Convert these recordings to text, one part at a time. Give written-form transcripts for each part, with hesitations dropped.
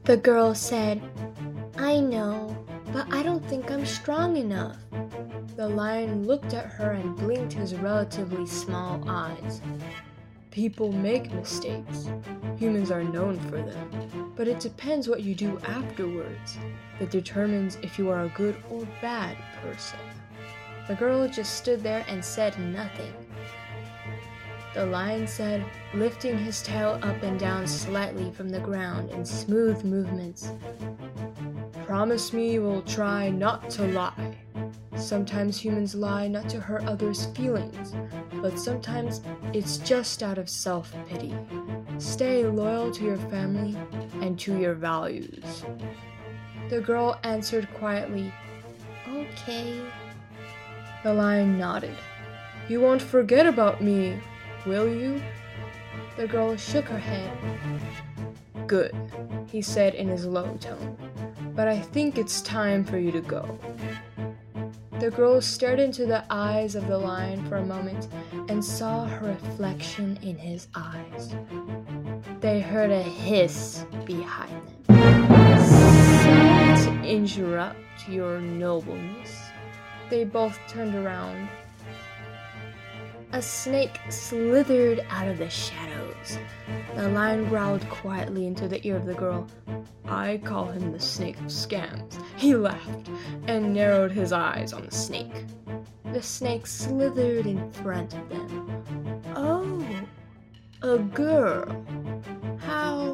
The girl said, "I know, but I don't think I'm strong enough." The lion looked at her and blinked his relatively small eyes. "People make mistakes. Humans are known for them. But it depends what you do afterwards that determines if you are a good or bad person." The girl just stood there and said nothing. The lion said, lifting his tail up and down slightly from the ground in smooth movements, "Promise me you will try not to lie. Sometimes humans lie not to hurt others' feelings, but sometimes it's just out of self-pity. Stay loyal to your family and to your values." The girl answered quietly, "Okay." The lion nodded. "You won't forget about me, will you?" The girl shook her head. "Good," he said in his low tone, "but I think it's time for you to go." The girl stared into the eyes of the lion for a moment and saw her reflection in his eyes. They heard a hiss behind them. "Sorry to interrupt your nobleness." They both turned around. A snake slithered out of the shadows. The lion growled quietly into the ear of the girl. "I call him the snake of scams." He laughed and narrowed his eyes on the snake. The snake slithered in front of them. "Oh, a girl. How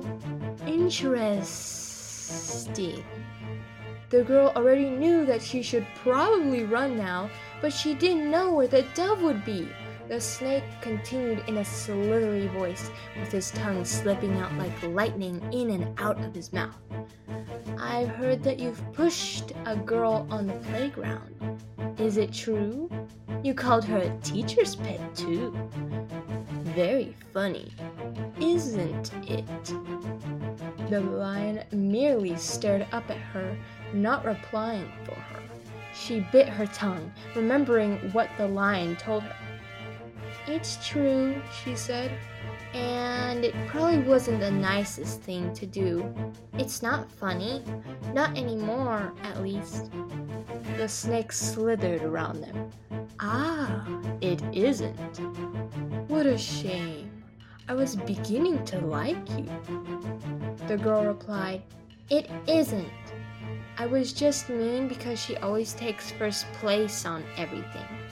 interesting." The girl already knew that she should probably run now, but she didn't know where the dove would be. The snake continued in a slithery voice, with his tongue slipping out like lightning in and out of his mouth. "I've heard that you've pushed a girl on the playground. Is it true? You called her a teacher's pet, too. Very funny, isn't it?" The lion merely stared up at her, not replying for her. She bit her tongue, remembering what the lion told her. "It's true," she said, "and it probably wasn't the nicest thing to do. It's not funny. Not anymore, at least." The snake slithered around them. "Ah, it isn't. What a shame. I was beginning to like you." The girl replied, "It isn't. I was just mean because she always takes first place on everything."